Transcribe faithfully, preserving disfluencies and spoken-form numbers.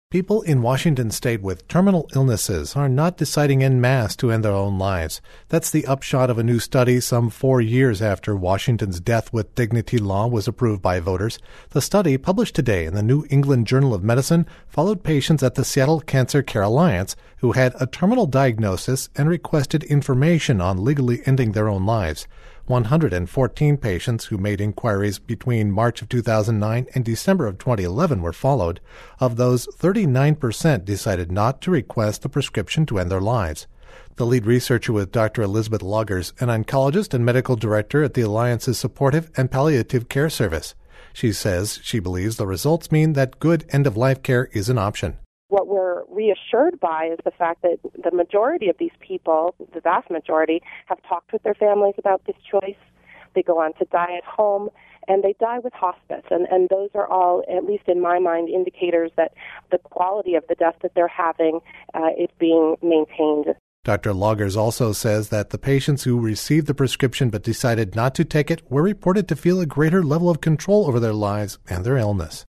People in Washington state with terminal illnesses are not deciding en masse to end their own lives. That's the upshot of a new study some four years after Washington's Death with Dignity law was approved by voters. The study, published today in the New England Journal of Medicine, followed patients at the Seattle Cancer Care Alliance who had a terminal diagnosis and requested information on legally ending their own lives. one hundred fourteen patients who made inquiries between March of two thousand nine and December of twenty eleven were followed. Of those, thirty-nine percent decided not to request a prescription to end their lives. The lead researcher with Doctor Elizabeth Loggers, an oncologist and medical director at the Alliance's Supportive and Palliative Care Service. She says she believes the results mean that good end-of-life care is an option. What we're reassured by is the fact that the majority of these people, the vast majority, have talked with their families about this choice. They go on to die at home, and they die with hospice. And, and those are all, at least in my mind, indicators that the quality of the death that they're having uh, is being maintained. Doctor Loggers also says that the patients who received the prescription but decided not to take it were reported to feel a greater level of control over their lives and their illness.